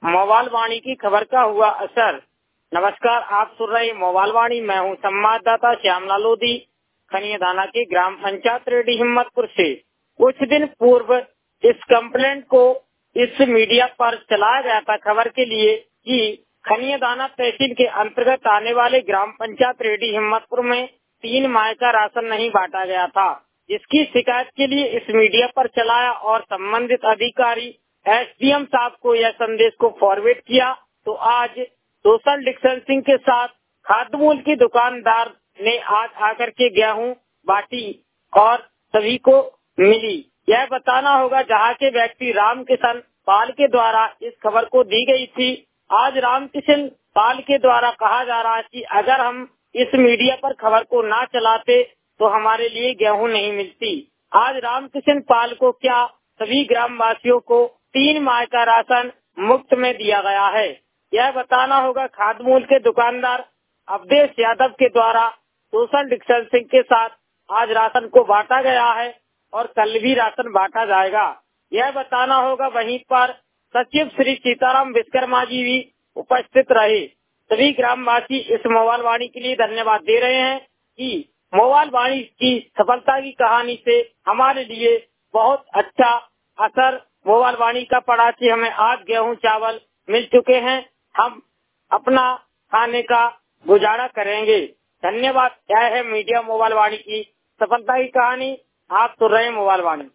Mobile वाणी की खबर का हुआ असर। नमस्कार, आप सुन रहे मोबाइल वाणी। मैं हूं संवाददाता श्यामलाल लोधी, खनियादाना के ग्राम पंचायत रेडी हिम्मतपुर से। कुछ दिन पूर्व इस कंप्लेंट को इस मीडिया पर चलाया गया था खबर के लिए कि खनियादाना तहसील के अंतर्गत आने वाले ग्राम पंचायत रेडी हिम्मतपुर में 3 माह का राशन नहीं बांटा गया था, जिसकी शिकायत के लिए इस मीडिया पर चलाया और संबंधित अधिकारी एसडीएम साहब को यह संदेश को फॉरवर्ड किया। तो आज सोशल डिस्टेंसिंग के साथ खाद्य मूल की दुकानदार ने आज आकर के गेहूं बांटी और सभी को मिली। यह बताना होगा जहां के व्यक्ति रामकिशन पाल के द्वारा इस खबर को दी गई थी। आज रामकिशन पाल के द्वारा कहा जा रहा है कि अगर हम इस मीडिया पर खबर को ना चलाते तो हमारे लिए गेहूं नहीं मिलती। आज रामकिशन पाल को क्या सभी ग्रामवासियों को 3 माह का राशन मुफ्त में दिया गया है, यह बताना होगा। खाद्य मूल के दुकानदार अवधेश यादव के द्वारा सोशल डिस्टेंसिंग के साथ आज राशन को बांटा गया है और कल भी राशन बांटा जाएगा, यह बताना होगा। वहीं पर सचिव श्री सीताराम विश्वकर्मा जी भी उपस्थित रहे। सभी ग्रामवासी इस मोबाइल वाणी के लिए धन्यवाद दे रहे हैं कि मोबाइल वाणी की सफलता की कहानी से हमारे लिए बहुत अच्छा असर मोबाइल वाणी का पड़ा कि हमें आज गेहूं चावल मिल चुके हैं, हम अपना खाने का गुजारा करेंगे। धन्यवाद। यह है मीडिया मोबाइल वाणी की सफलता की कहानी। आप सुन रहे हैं मोबाइल वाणी।